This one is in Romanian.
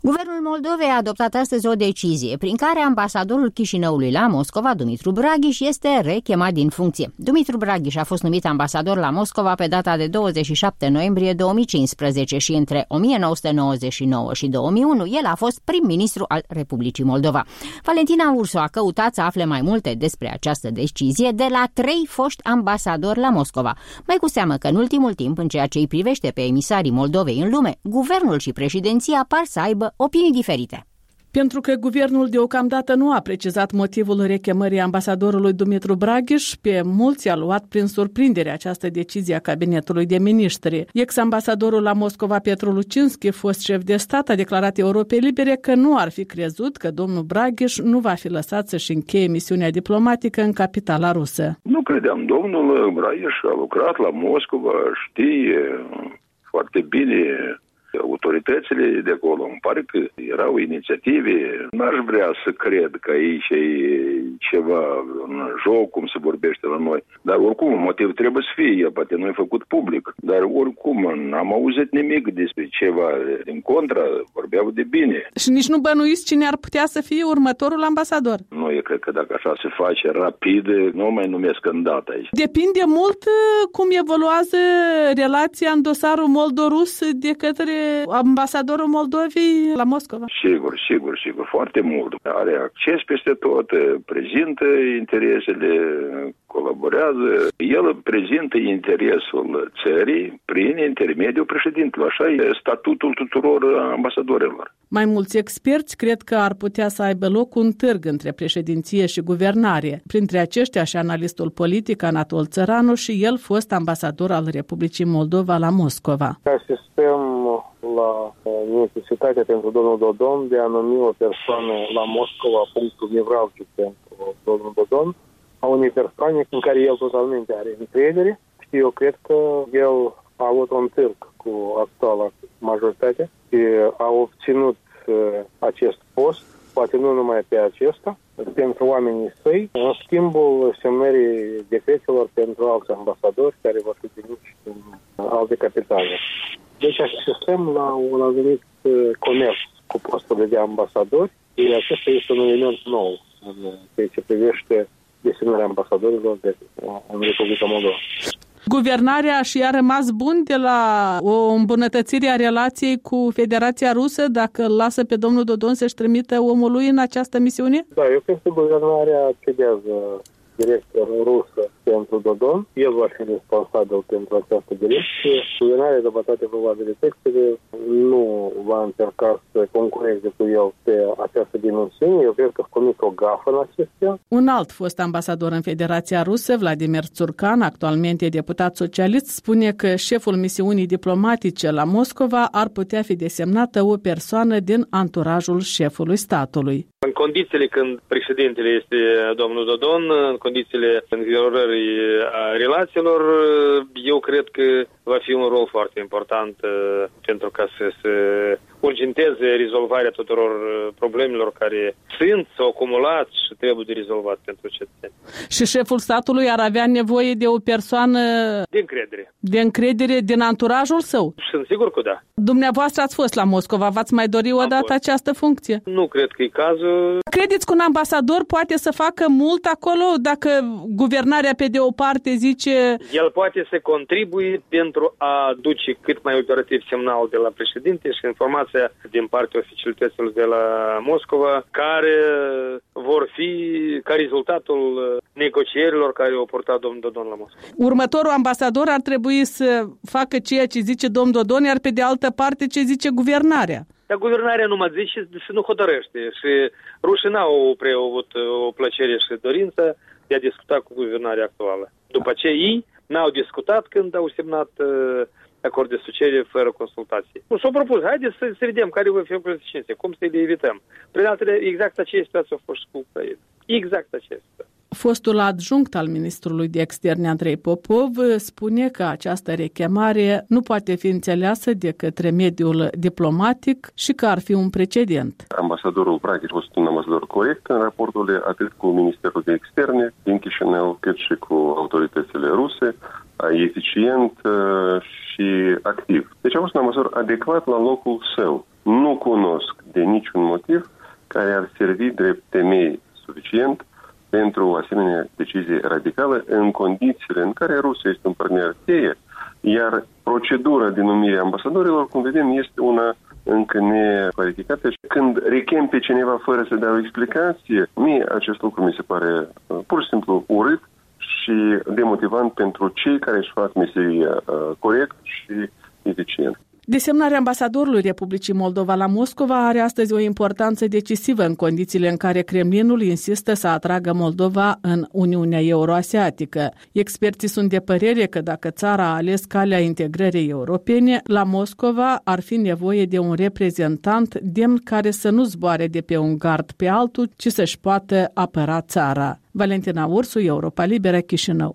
Guvernul Moldovei a adoptat astăzi o decizie prin care ambasadorul Chișinăului la Moscova, Dumitru Braghiș, este rechemat din funcție. Dumitru Braghiș a fost numit ambasador la Moscova pe data de 27 noiembrie 2015 și între 1999 și 2001 el a fost prim-ministru al Republicii Moldova. Valentina Ursu a căutat să afle mai multe despre această decizie de la 3 foști ambasadori la Moscova. Mai cu seamă că în ultimul timp, în ceea ce îi privește pe emisarii Moldovei în lume, guvernul și președinția par să aibă opinii diferite. Pentru că guvernul deocamdată nu a precizat motivul rechemării ambasadorului Dumitru Braghiș, pe mulți a luat prin surprindere această decizie a cabinetului de miniștri. Ex-ambasadorul la Moscova Petru Lucinski, fost șef de stat, a declarat Europei Libere că nu ar fi crezut că domnul Braghiș nu va fi lăsat să-și încheie misiunea diplomatică în capitala rusă. Nu credeam. Domnul Braghiș a lucrat la Moscova, știe foarte bine autoritățile de acolo. Îmi pare că erau inițiative. N-aș vrea să cred că aici e ceva în joc, cum se vorbește la noi. Dar oricum, motiv trebuie să fie. Poate nu e făcut public. Dar oricum, n-am auzit nimic despre ceva. Din contra, vorbeau de bine. Și nici nu bănuiți cine ar putea să fie următorul ambasador? Nu, eu cred că dacă așa se face rapid, nu mai numesc în data aici. Depinde mult cum evoluează relația în dosarul moldo-rus de către ambasadorul Moldovei la Moscova. Sigur, foarte mult. Are acces peste tot, prezintă interesele, colaborează. El prezintă interesul țării prin intermediul președintelui. Așa e statutul tuturor ambasadorilor. Mai mulți experți cred că ar putea să aibă loc un târg între președinție și guvernare. Printre aceștia și analistul politic Anatol Țăranu, și el fost ambasador al Republicii Moldova la Moscova. Asistăm la necesitatea pentru domnul Dodon de a numi o persoană la Moscova, punctul nevralgic pentru domnul Dodon, a unei persoane în care el totalmente are încredere și eu cred că el a avut un târg cu actuala majoritate și a obținut acest post, poate nu numai pe acesta, pentru oamenii săi, în schimbul semnării decretelor pentru alți ambasadori care vor fi veniți în alte capitale. Deci asistăm la un anumit comerț cu posturile de ambasadori și acesta este un element nou în ceea ce privește desemnarea ambasadorilor în Republica Moldova. Guvernarea și-a rămas bun de la o îmbunătățire a relației cu Federația Rusă dacă îl lasă pe domnul Dodon să-și trimită omul lui în această misiune? Da, eu cred că guvernarea cedează director rusă pentru Dodon. El va fi responsabil pentru această direcție. Guvernarea, de toate probabilitățile, nu va încerca să concureze cu el pe această dimensiune. Eu cred că a comis o gafă în acestea. Un alt fost ambasador în Federația Rusă, Vladimir Țurcan, actualmente deputat socialist, spune că șeful misiunii diplomatice la Moscova ar putea fi desemnată o persoană din anturajul șefului statului. În condițiile când președintele este domnul Dodon, în condițiile înviorării relațiilor, eu cred că va fi un rol foarte important pentru ca să se urgenteze rezolvarea tuturor problemelor care sunt sau acumulat și trebuie de rezolvat pentru cetățeni. Și șeful statului ar avea nevoie de o persoană de încredere. De încredere din anturajul său? Sunt sigur că da. Dumneavoastră ați fost la Moscova, v-ați mai dori odată această funcție? Nu cred că e cazul. Credeți că un ambasador poate să facă mult acolo dacă guvernarea pe de o parte zice... El poate să contribuie pentru a duce cât mai operativ semnal de la președinte și informația din partea oficialităților de la Moscova, care vor fi ca rezultatul negocierilor care au purtat domnul Dodon la Moscova. Următorul ambasador ar trebui să facă ceea ce zice domnul Dodon, iar pe de altă parte ce zice guvernarea. Dar guvernarea numai zice și nu hotărăște. Și rușii n-au prea avut o plăcere și dorință de a discuta cu guvernarea actuală. După ce ei n-au discutat când au semnat acord de asociere fără consultații. Și-au propus, haideți să vedem care vor fi consecințe, cum să le evităm. Prin altele, exact aceeași situație a fost și cu Ucraina. Exact aceeași situație. Fostul adjunct al ministrului de externe Andrei Popov spune că această rechemare nu poate fi înțeleasă de către mediul diplomatic și că ar fi un precedent. Ambasadorul Braghiș a fost un ambasador corect în raportul atât cu Ministerul de Externe din Chișinău, cât și cu autoritățile ruse, eficient și activ. Deci a fost un ambasador adecvat la locul său. nu cunosc de niciun motiv care ar servi drept temei suficient pentru o asemenea decizie radicală în condițiile în care Rusia este un partener cheie, iar procedura de numire a ambasadorilor, cum vedem, este una încă neclarificată. Când rechem pe cineva fără să dea o explicație, mie acest lucru mi se pare pur și simplu urât și demotivant pentru cei care își fac meseria corect și eficient. Desemnarea ambasadorului Republicii Moldova la Moscova are astăzi o importanță decisivă în condițiile în care Kremlinul insistă să atragă Moldova în Uniunea Euroasiatică. Experții sunt de părere că dacă țara a ales calea integrării europene, la Moscova ar fi nevoie de un reprezentant demn care să nu zboare de pe un gard pe altul, ci să-și poată apăra țara. Valentina Ursu, Europa Liberă, Chișinău.